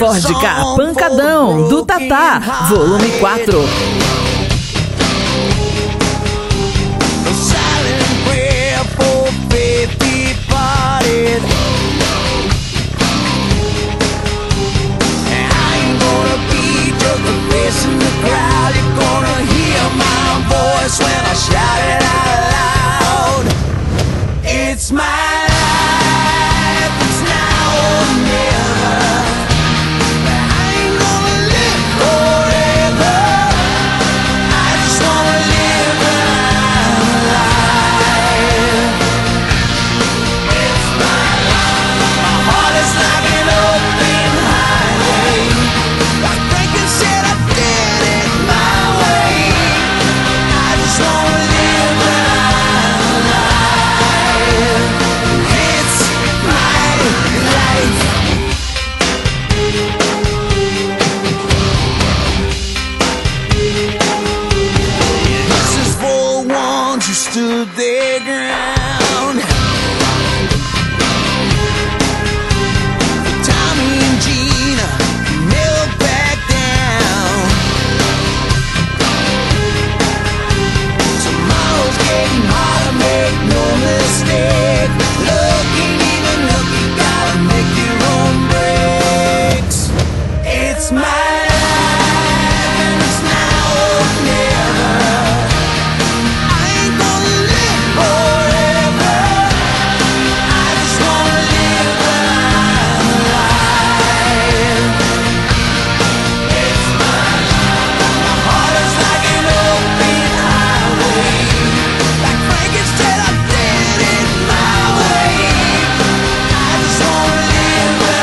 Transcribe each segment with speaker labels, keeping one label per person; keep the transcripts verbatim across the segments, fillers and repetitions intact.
Speaker 1: Vodka Pancadão, do Tatá, volume quatro.
Speaker 2: When I shout it out loud, it's my life, it's now or never. I ain't gonna live forever. I just wanna live my life. It's my life. My heart is like an open highway. Like Franklin said, I did it my way. I just wanna live my life. It's my life. This is for the ones who stood their ground. For Tommy and Gina, never back down. Tomorrow's getting harder, make no mistake. Look ain't even look, you gotta make your own breaks. It's my life and it's now or never. I ain't gonna live forever. I just wanna live my life. It's my life. My heart is like an open highway. Like Frankenstein, I did it my way. I just wanna live my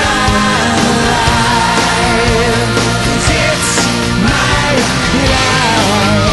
Speaker 2: life. 'Cause it's my life.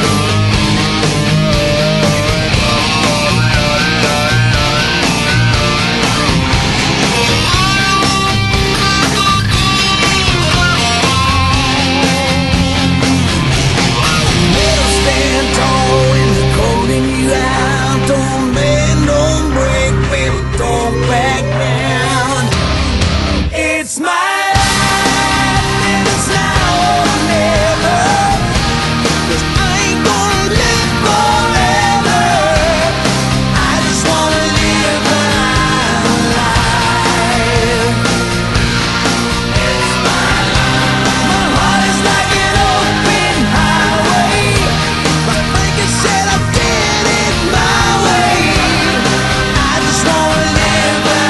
Speaker 2: Never stand tall when they're calling you out. Don't bend, don't break, baby, don't back down. It's my life and it's now or never. 'Cause I ain't gonna live forever. I just wanna live my life. It's my life. My heart is like an open highway. Like Franklin said, I did it my way. I just wanna live my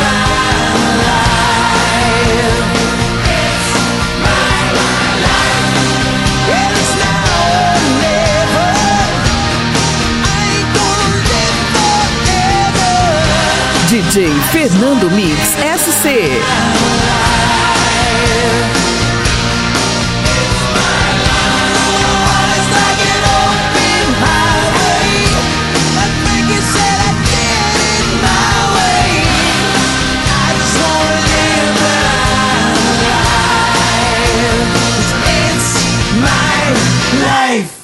Speaker 2: life. It's my life. And it's now or never. I ain't gonna live forever.
Speaker 1: D J Fernando Mix S C.
Speaker 2: Life.